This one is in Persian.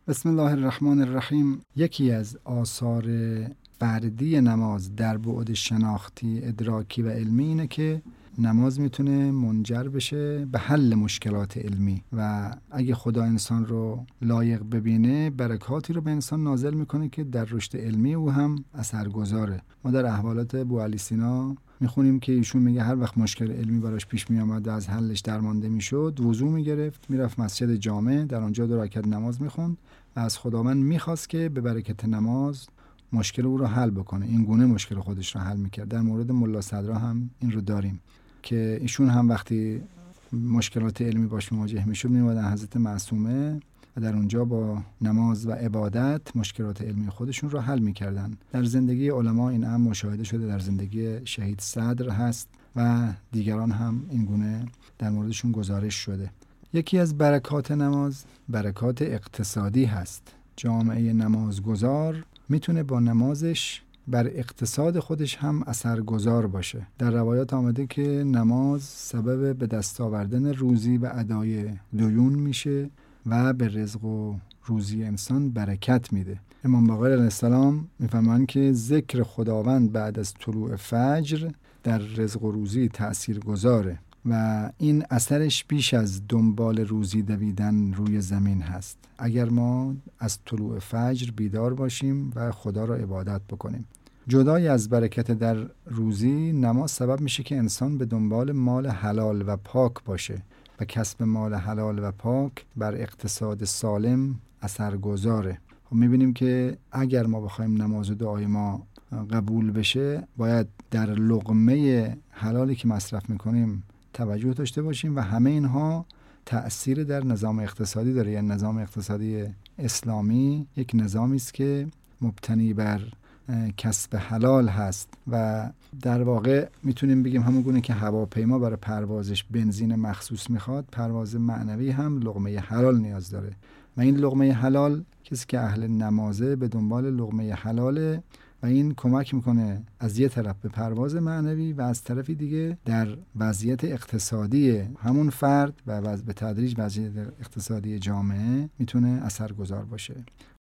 بسم الله الرحمن الرحیم. یکی از آثار فردی نماز در بعد شناختی، ادراکی و علمی اینه که نماز میتونه منجر بشه به حل مشکلات علمی و اگه خدا انسان رو لایق ببینه برکاتی رو به انسان نازل میکنه که در رشد علمی او هم اثرگذاره. ما در احوالات بوعلی سینا میخونیم که ایشون میگه هر وقت مشکل علمی براش پیش میامد و از حلش درمانده میشد، وضو میگرفت، میرفت مسجد جامع، در اونجا 2 رکعت نماز میخوند و از خداوند میخواست که به برکت نماز مشکل او رو حل بکنه. این گونه مشکل خودش رو حل میکرد. در مورد ملا صدرا هم این رو داریم که ایشون هم وقتی مشکلات علمی باش مواجه میشد میومدن حضرت معصومه و در اونجا با نماز و عبادت مشکلات علمی خودشون رو حل میکردن. در زندگی علما این هم مشاهده شده، در زندگی شهید صدر هست و دیگران هم این گونه در موردشون گزارش شده. یکی از برکات نماز برکات اقتصادی هست. جامعه نمازگزار میتونه با نمازش بر اقتصاد خودش هم اثرگذار باشه. در روایات آمده که نماز سبب به دست آوردن روزی و ادای دیون میشه و به رزق و روزی انسان برکت میده. امام باقر علیه السلام میفرمایند که ذکر خداوند بعد از طلوع فجر در رزق و روزی تأثیر گذاره و این اثرش بیش از دنبال روزی دویدن روی زمین هست. اگر ما از طلوع فجر بیدار باشیم و خدا را عبادت بکنیم. جدای از برکت در روزی، نماز سبب میشه که انسان به دنبال مال حلال و پاک باشه و کسب مال حلال و پاک بر اقتصاد سالم اثرگذاره. خب میبینیم که اگر ما بخوایم نماز و دعای ما قبول بشه، باید در لقمه حلالی که مصرف میکنیم توجه داشته باشیم و همه اینها تأثیر در نظام اقتصادی داره. یعنی نظام اقتصادی اسلامی یک نظامی است که مبتنی بر کسب حلال هست و در واقع میتونیم بگیم همون گونه که هواپیما برای پروازش بنزین مخصوص میخواد، پرواز معنوی هم لقمه حلال نیاز داره و این لقمه حلال، کسی که اهل نمازه به دنبال لقمه حلاله و این کمک میکنه از یه طرف به پرواز معنوی و از طرفی دیگه در وضعیت اقتصادی همون فرد و به تدریج وضعیت اقتصادی جامعه میتونه اثرگذار باشه.